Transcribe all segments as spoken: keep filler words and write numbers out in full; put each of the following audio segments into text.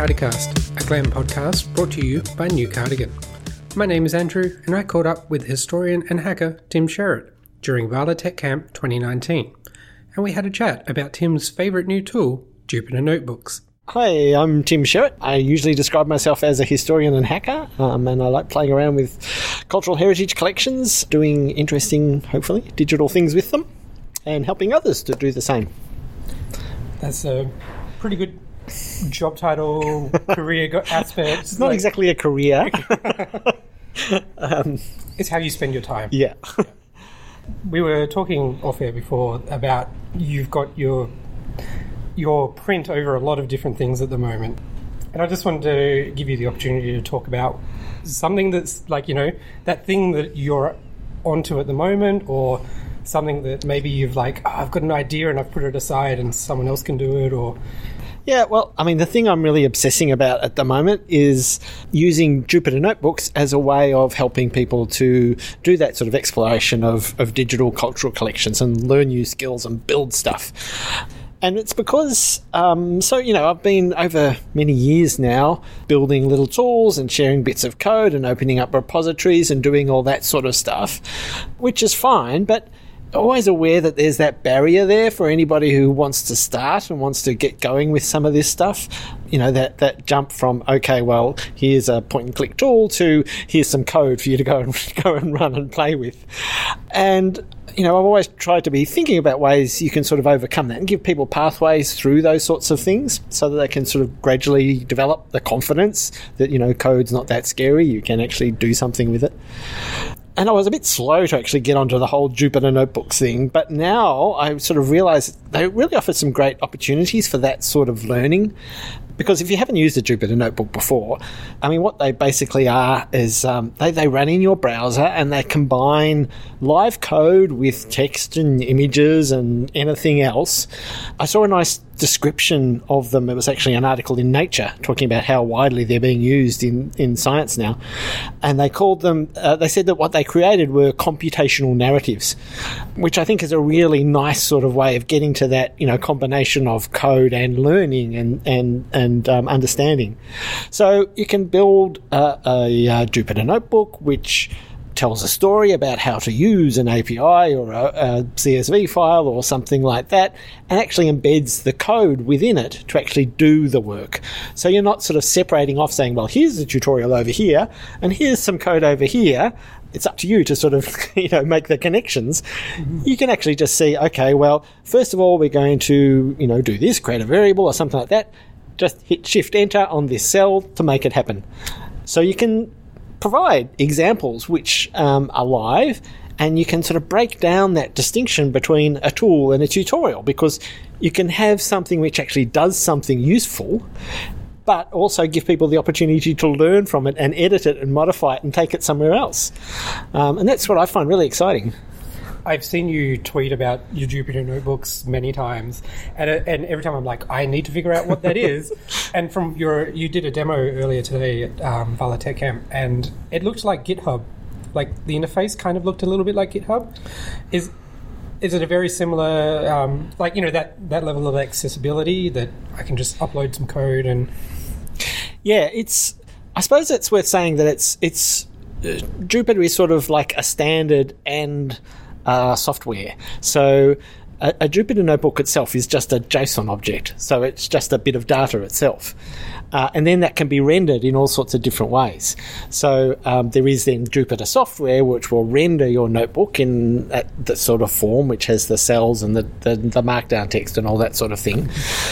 Cardicast, a Glam podcast brought to you by New Cardigan. My name is Andrew, and I caught up with historian and hacker Tim Sherratt during Vala Tech Camp twenty nineteen, and we had a chat about Tim's favourite new tool, Jupyter Notebooks. Hi, I'm Tim Sherratt. I usually describe myself as a historian and hacker, um, and I like playing around with cultural heritage collections, doing interesting, hopefully, digital things with them, and helping others to do the same. That's a pretty good job title, career go- aspect. It's not like, exactly a career. um, it's how you spend your time. Yeah. yeah. We were talking off air before about you've got your your print over a lot of different things at the moment. And I just wanted to give you the opportunity to talk about something that's like, you know, that thing that you're onto at the moment, or something that maybe you've like, oh, I've got an idea and I've put it aside and someone else can do it, or... Yeah, well, I mean, the thing I'm really obsessing about at the moment is using Jupyter Notebooks as a way of helping people to do that sort of exploration of, of digital cultural collections and learn new skills and build stuff. And it's because, um, so, you know, I've been over many years now building little tools and sharing bits of code and opening up repositories and doing all that sort of stuff, which is fine, but always aware that there's that barrier there for anybody who wants to start and wants to get going with some of this stuff. You know, that, that jump from, okay, well, here's a point-and-click tool to here's some code for you to go and go and run and play with. And, you know, I've always tried to be thinking about ways you can sort of overcome that and give people pathways through those sorts of things so that they can sort of gradually develop the confidence that, you know, code's not that scary, you can actually do something with it. And I was a bit slow to actually get onto the whole Jupyter Notebooks thing, but now I sort of realised they really offer some great opportunities for that sort of learning. Because if you haven't used a Jupyter Notebook before, I mean, what they basically are is um, they, they run in your browser and they combine live code with text and images and anything else. I saw a nice description of them. It was actually an article in Nature talking about how widely they're being used in, in science now. And they called them, uh, they said that what they created were computational narratives, which I think is a really nice sort of way of getting to that, you know, combination of code and learning and, and, and um, understanding. So you can build a, a, a Jupyter Notebook, which tells a story about how to use an A P I or a, a C S V file or something like that, and actually embeds the code within it to actually do the work. So you're not sort of separating off saying, well, here's the tutorial over here and here's some code over here. It's up to you to sort of, you know, make the connections. Mm-hmm. You can actually just see, okay, well, first of all, we're going to, you know, do this, create a variable or something like that. Just hit Shift Enter on this cell to make it happen. So you can provide examples which um, are live, and you can sort of break down that distinction between a tool and a tutorial, because you can have something which actually does something useful, but also give people the opportunity to learn from it and edit it and modify it and take it somewhere else. Um, and that's what I find really exciting. I've seen you tweet about your Jupyter Notebooks many times, and and every time I'm like, I need to figure out what that is. And from your, you did a demo earlier today at um, Vala Tech Camp, and it looked like GitHub. Like the interface kind of looked a little bit like GitHub. Is is it a very similar, um, like, you know, that, that level of accessibility that I can just upload some code and... Yeah, it's, I suppose it's worth saying that it's, it's, uh, Jupyter is sort of like a standard and uh, software. So a, a Jupyter Notebook itself is just a JSON object. So it's just a bit of data itself. Uh, and then that can be rendered in all sorts of different ways. So um, there is then Jupyter software, which will render your notebook in that, that sort of form, which has the cells and the, the, the markdown text and all that sort of thing.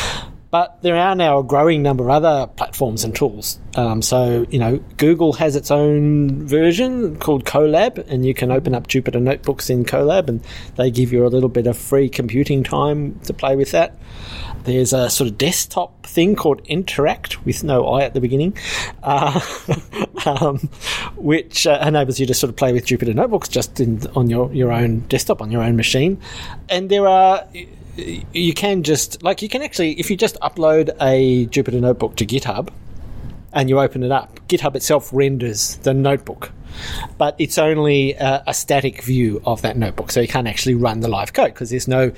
But there are now a growing number of other platforms and tools. Um, so, you know, Google has its own version called Colab, and you can open up Jupyter Notebooks in Colab, and they give you a little bit of free computing time to play with that. There's a sort of desktop thing called Interact, with no I at the beginning, uh, um, which uh, enables you to sort of play with Jupyter Notebooks just in, on your, your own desktop, on your own machine. And there are... You can just, like, you can actually, if you just upload a Jupyter Notebook to GitHub and you open it up, GitHub itself renders the notebook, but it's only a, a static view of that notebook, so you can't actually run the live code because there's no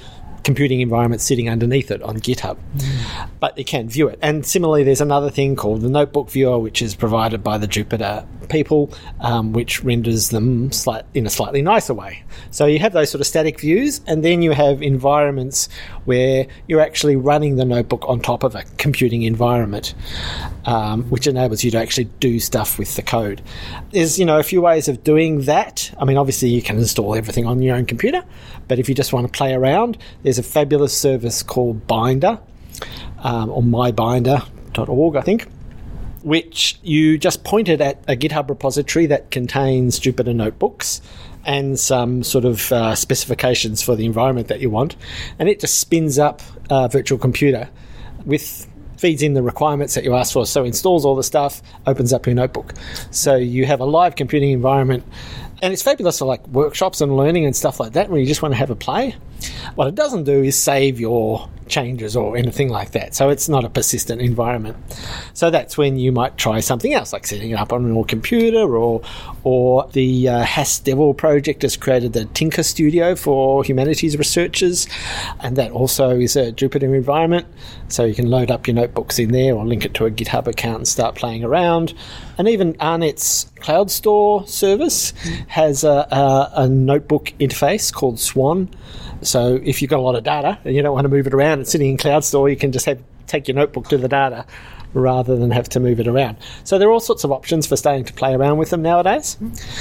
computing environment sitting underneath it on GitHub. Mm. But you can view it. And similarly, there's another thing called the Notebook Viewer, which is provided by the Jupyter people, um, which renders them slight, in a slightly nicer way. So you have those sort of static views, and then you have environments where you're actually running the notebook on top of a computing environment, um, which enables you to actually do stuff with the code. There's, you know, a few ways of doing that. I mean, obviously you can install everything on your own computer, but if you just want to play around, there's a fabulous service called Binder, um, or my binder dot org, I think, which you just pointed at a GitHub repository that contains Jupyter notebooks and some sort of uh, specifications for the environment that you want, and it just spins up a virtual computer with feeds in the requirements that you ask for, so installs all the stuff, opens up your notebook. So you have a live computing environment, and it's fabulous for like workshops and learning and stuff like that where you just want to have a play. What it doesn't do is save your changes or anything like that, so it's not a persistent environment. So that's when you might try something else, like setting it up on your computer, or or the uh, HasDevil project has created the Tinker Studio for humanities researchers, and that also is a Jupyter environment, so you can load up your notebooks in there or link it to a GitHub account and start playing around. And even ARNet's Cloud Store service has a, a, a notebook interface called Swan. So if you've got a lot of data and you don't want to move it around, it's sitting in Cloud Store, you can just have, take your notebook to the data rather than have to move it around. So there are all sorts of options for starting to play around with them nowadays.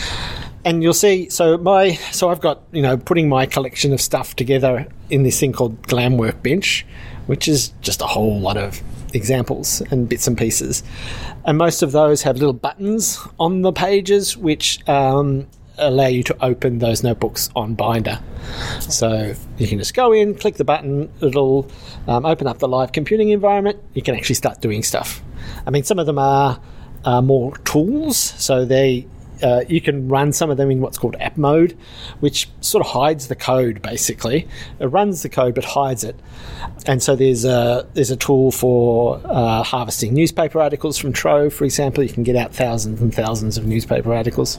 And you'll see, so my, so I've got, you know, putting my collection of stuff together in this thing called Glam Workbench, which is just a whole lot of examples and bits and pieces. And most of those have little buttons on the pages which um, allow you to open those notebooks on Binder. So you can just go in, click the button, it'll um, open up the live computing environment. You can actually start doing stuff. I mean, some of them are uh, more tools, so they Uh, you can run some of them in what's called app mode, which sort of hides the code, basically. It runs the code but hides it. And so there's a, there's a tool for uh, harvesting newspaper articles from Trove, for example. You can get out thousands and thousands of newspaper articles.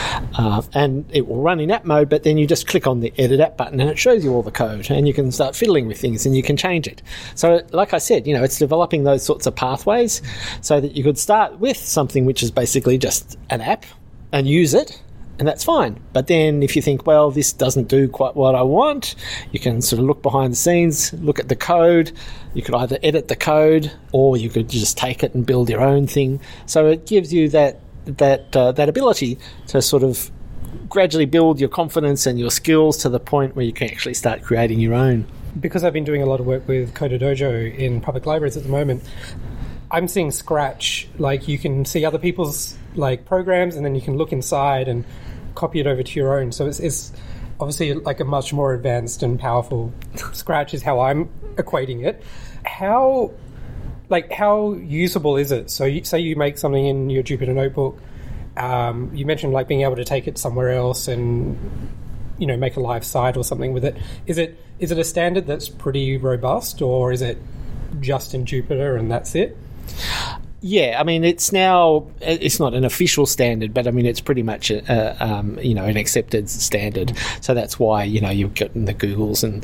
Uh, and it will run in app mode, but then you just click on the edit app button and it shows you all the code, and you can start fiddling with things and you can change it. So like I said, you know, it's developing those sorts of pathways so that you could start with something which is basically just an app and use it, and that's fine. But then if you think, well, this doesn't do quite what I want, you can sort of look behind the scenes, look at the code. You could either edit the code or you could just take it and build your own thing. So it gives you that that uh, that ability to sort of gradually build your confidence and your skills to the point where you can actually start creating your own. Because I've been doing a lot of work with Coder Dojo in public libraries at the moment, I'm seeing Scratch. Like, you can see other people's like programs, and then you can look inside and copy it over to your own. So it's, it's obviously like a much more advanced and powerful Scratch is how I'm equating it. How like how usable is it? So you, say you make something in your Jupyter notebook. Um, you mentioned like being able to take it somewhere else and, you know, make a live site or something with it. Is it is it a standard that's pretty robust, or is it just in Jupyter and that's it? Yeah, I mean, it's now, it's not an official standard, but I mean, it's pretty much, a, a, um, you know, an accepted standard. So that's why, you know, you've got the Googles and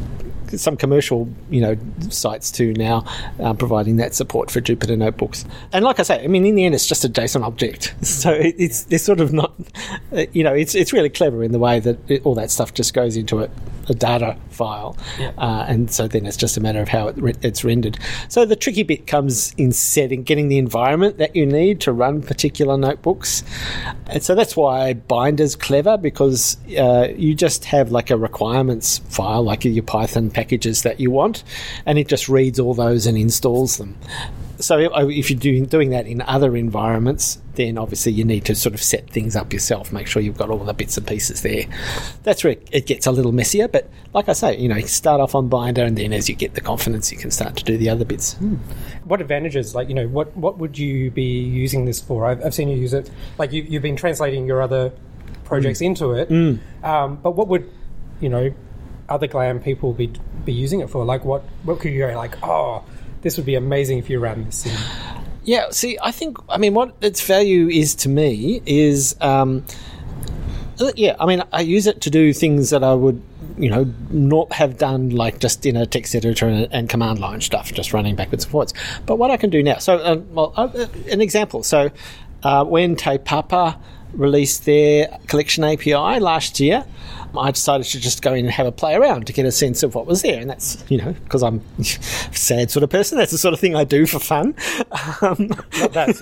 some commercial, you know, sites too now um, providing that support for Jupyter notebooks. And like I say, I mean, in the end, it's just a JSON object. So it, it's, it's sort of not, you know, it's it's really clever in the way that it, all that stuff just goes into a, a data file. Yeah. Uh, and so then it's just a matter of how it re- it's rendered. So the tricky bit comes in setting, getting the environment that you need to run particular notebooks. And so that's why Binder's clever, because uh, you just have like a requirements file, like your Python packages that you want, and it just reads all those and installs them. So if you're doing, doing that in other environments, then obviously you need to sort of set things up yourself, make sure you've got all the bits and pieces there. That's where it gets a little messier, but like I say, you know, you start off on Binder, and then as you get the confidence, you can start to do the other bits. Hmm. What advantages, like, you know, what, what would you be using this for? I've, I've seen you use it, like you, you've been translating your other projects mm. into it, mm. um, but what would, you know, other Glam people be be using it for? Like, what, what could you go like, oh, this would be amazing if you ran this in? Yeah, see, I think, I mean, what its value is to me is, um, yeah, I mean, I use it to do things that I would you know, not have done like just in a text editor and, and command line stuff, just running backwards and forwards. But what I can do now, so uh, well, uh, an example. So uh, when Te Papa released their collection A P I last year, I decided to just go in and have a play around to get a sense of what was there. And that's, you know, because I'm a sad sort of person, that's the sort of thing I do for fun. Um, Not that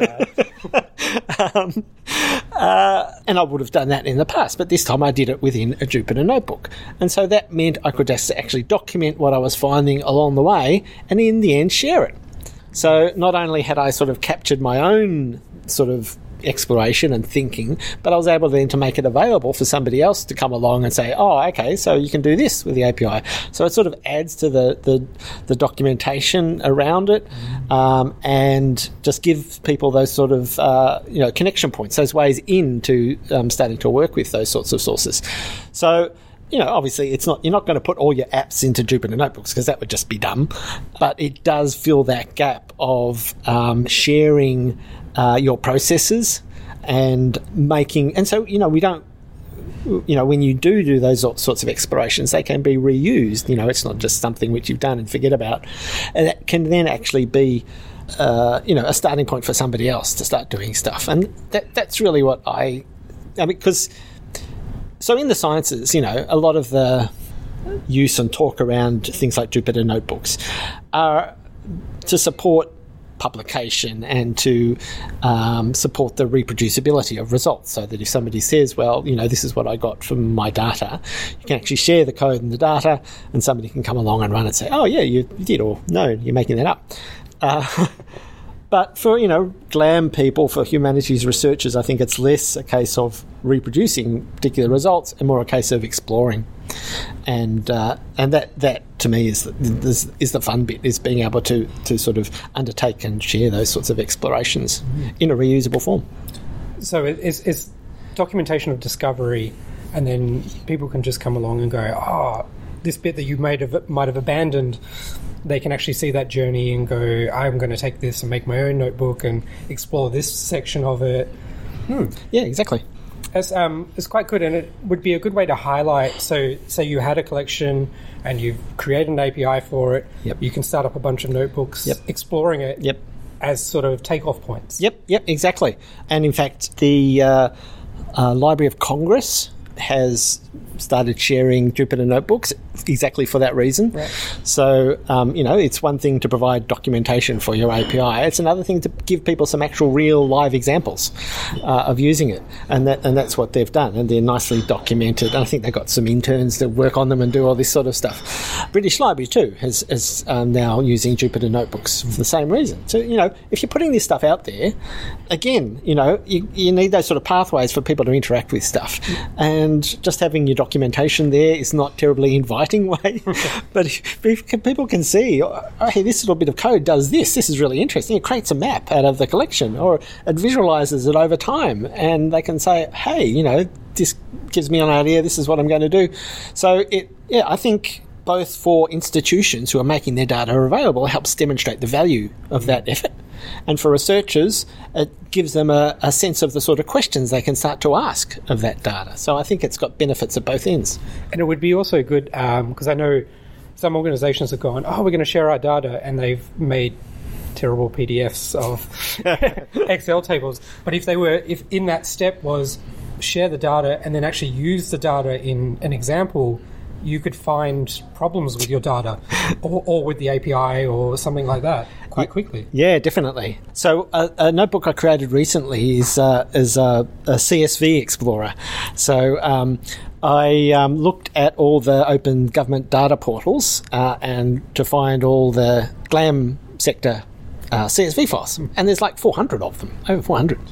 sad. um, uh, and I would have done that in the past, but this time I did it within a Jupyter notebook. And so that meant I could just actually document what I was finding along the way and in the end share it. So not only had I sort of captured my own sort of exploration and thinking, but I was able then to make it available for somebody else to come along and say, oh, okay, so you can do this with the A P I. So it sort of adds to the the, the documentation around it, um, and just gives people those sort of uh, you know connection points, those ways into um, starting to work with those sorts of sources. So you know, obviously, it's not you're not going to put all your apps into Jupyter Notebooks because that would just be dumb. But it does fill that gap of um, sharing uh, your processes and making. And so, you know, we don't. You know, when you do do those sorts of explorations, they can be reused. You know, it's not just something which you've done and forget about, and that can then actually be. Uh, you know, a starting point for somebody else to start doing stuff, and that that's really what I. I mean, because. So in the sciences, you know, a lot of the use and talk around things like Jupyter Notebooks are to support publication and to um, support the reproducibility of results, so that if somebody says, well, you know, this is what I got from my data, you can actually share the code and the data, and somebody can come along and run and say, oh, yeah, you did, or no, you're making that up. Uh, But for, you know, GLAM people, for humanities researchers, I think it's less a case of reproducing particular results and more a case of exploring. And uh, and that, that to me is the, is, is the fun bit, is being able to, to sort of undertake and share those sorts of explorations mm-hmm. in a reusable form. So it's, it's documentation of discovery, and then people can just come along and go, oh, this bit that you might have, might have abandoned, they can actually see that journey and go, I'm going to take this and make my own notebook and explore this section of it. Hmm. Yeah, exactly. It's, um, it's quite good, and it would be a good way to highlight. So, say you had a collection and you've created an A P I for it. Yep. You can start up a bunch of notebooks, yep. exploring it yep. as sort of take-off points. Yep, yep, exactly. And in fact, the uh, uh, Library of Congress has started sharing Jupyter Notebooks exactly for that reason. Right. So, um, you know, it's one thing to provide documentation for your A P I. It's another thing to give people some actual real live examples uh, of using it. And that and that's what they've done. And they're nicely documented. And I think they've got some interns that work on them and do all this sort of stuff. British Library, too, is, is um, now using Jupyter Notebooks for the same reason. So, you know, if you're putting this stuff out there, again, you know, you, you need those sort of pathways for people to interact with stuff. And just having your documentation there is not terribly inviting way. But if, if people can see, oh, hey, this little bit of code does this, this is really interesting. It creates a map out of the collection, or it visualizes it over time, and they can say, hey, you know, this gives me an idea, this is what I'm going to do. So, it, yeah, I think both for institutions who are making their data available, it helps demonstrate the value of that effort. And for researchers, it gives them a, a sense of the sort of questions they can start to ask of that data. So I think it's got benefits at both ends. And it would be also good, because um, I know some organisations have gone, oh, we're going to share our data, and they've made terrible P D Fs of Excel tables. But if they were, if in that step was share the data and then actually use the data in an example, you could find problems with your data or, or with the A P I or something like that quite quickly. Yeah, definitely. So a, a notebook I created recently is uh, is a, a C S V Explorer. So um, I um, looked at all the open government data portals uh, and to find all the GLAM sector uh, C S V files. And there's like four hundred of them, over four hundred.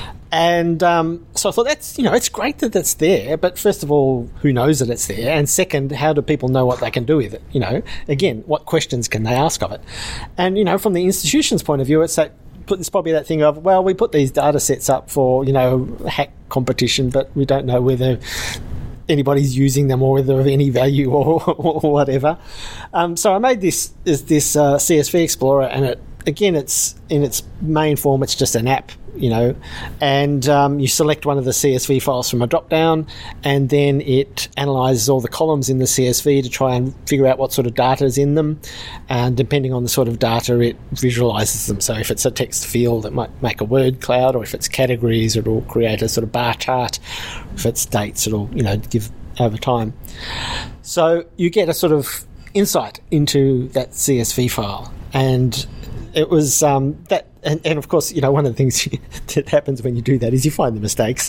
And um, so I thought, that's, you know, it's great that it's there, but first of all, who knows that it's there? And second, how do people know what they can do with it? You know, again, what questions can they ask of it? And, you know, from the institution's point of view, it's that, it's probably that thing of, well, we put these data sets up for, you know, hack competition, but we don't know whether anybody's using them or whether of any value or, or whatever. Um, so I made this is this uh, C S V Explorer, and it again, it's in its main form, it's just an app you know, and um, you select one of the C S V files from a drop-down, and then it analyses all the columns in the C S V to try and figure out what sort of data is in them, and depending on the sort of data, it visualises them. So if it's a text field, it might make a word cloud, or if it's categories, it'll create a sort of bar chart. If it's dates, it'll, you know, give over time. So you get a sort of insight into that C S V file, and it was um, that, and, and of course, you know, one of the things that happens when you do that is you find the mistakes.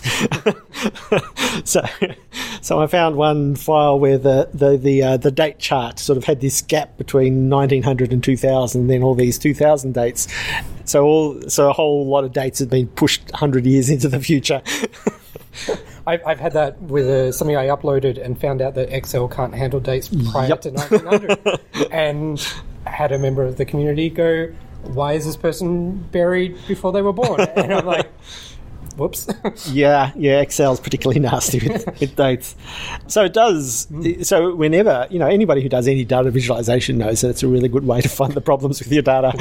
so, so I found one file where the the the, uh, the date chart sort of had this gap between nineteen hundred and two thousand, and then all these two thousand dates. So all so a whole lot of dates had been pushed one hundred years into the future. I've, I've had that with uh, something I uploaded and found out that Excel can't handle dates prior yep. to nineteen hundred, and had a member of the community go, "Why is this person buried before they were born?" And I'm like, whoops. yeah, yeah, Excel's particularly nasty with, with dates. So it does, so whenever, you know, anybody who does any data visualization knows that it's a really good way to find the problems with your data.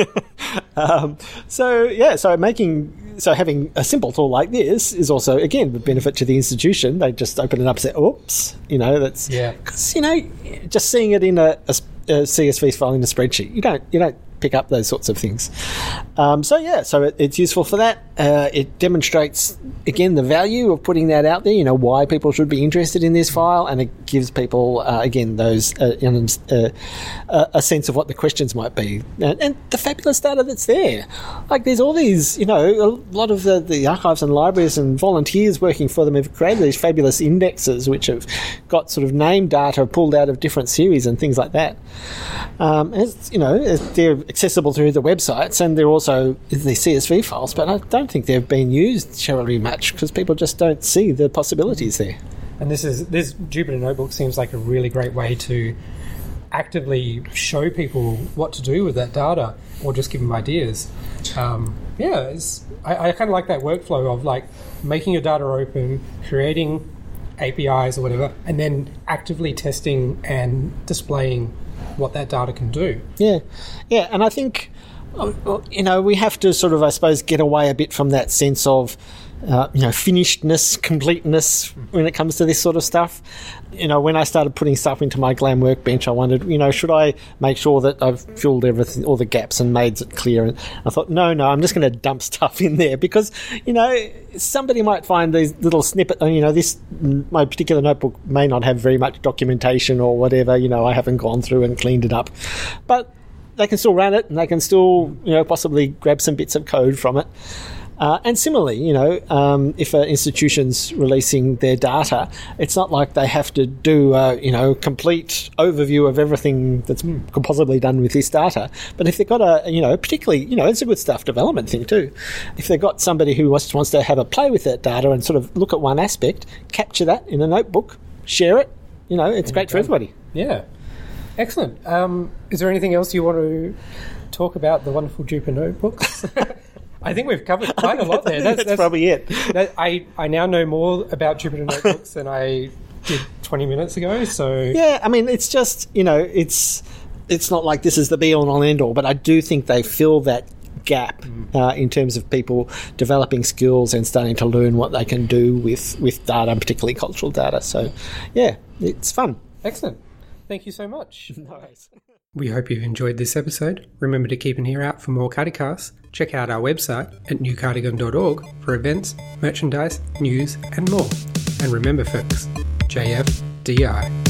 um, so, yeah, so making, so having a simple tool like this is also, again, the benefit to the institution. They just open it up and say, oops, you know, that's, yeah. Because, you know, just seeing it in a, a, a C S V file in a spreadsheet, you don't, you don't, pick up those sorts of things. Um, so yeah, so it, it's useful for that. Uh, it demonstrates, again, the value of putting that out there, you know, why people should be interested in this file, and it gives people, uh, again, those uh, uh, uh, a sense of what the questions might be. And, and the fabulous data that's there. Like, there's all these, you know, a lot of the, the archives and libraries and volunteers working for them have created these fabulous indexes which have got sort of name data pulled out of different series and things like that. Um, as, you know, they're accessible through the websites, and they're also the C S V files, but I don't think they've been used terribly much because people just don't see the possibilities there. And this is this Jupyter Notebook seems like a really great way to actively show people what to do with that data, or just give them ideas. Um, yeah, it's, I, I kind of like that workflow of like making your data open, creating A P Is or whatever, and then actively testing and displaying what that data can do. Yeah, yeah, and I think, you know, we have to sort of, I suppose, get away a bit from that sense of, uh, you know, finishedness, completeness when it comes to this sort of stuff. You know, when I started putting stuff into my Glam workbench, I wondered, you know, should I make sure that I've filled everything, all the gaps, and made it clear? And I thought, no, no, I'm just going to dump stuff in there because, you know, somebody might find these little snippet, you know, this, my particular notebook may not have very much documentation or whatever, you know, I haven't gone through and cleaned it up. But they can still run it, and they can still, you know, possibly grab some bits of code from it. Uh, and similarly, you know, um, if an institution's releasing their data, it's not like they have to do a, you know, complete overview of everything that's possibly done with this data. But if they've got a, you know, particularly, you know, it's a good staff development thing too. If they've got somebody who wants, wants to have a play with that data and sort of look at one aspect, capture that in a notebook, share it, you know, it's great for everybody. Yeah. Excellent. Um, is there anything else you want to talk about the wonderful Jupyter Notebooks? I think we've covered quite a lot there. That's, that's, that's probably it. That, I, I now know more about Jupyter Notebooks than I did twenty minutes ago. So yeah, I mean, it's just, you know, it's it's not like this is the be-all and end-all, but I do think they fill that gap mm. uh, in terms of people developing skills and starting to learn what they can do with, with data, particularly cultural data. So, yeah, it's fun. Excellent. Thank you so much. Nice. We hope you've enjoyed this episode. Remember to keep an ear out for more Cardicasts. Check out our website at new cardigan dot org for events, merchandise, news and more. And remember folks, J F D I.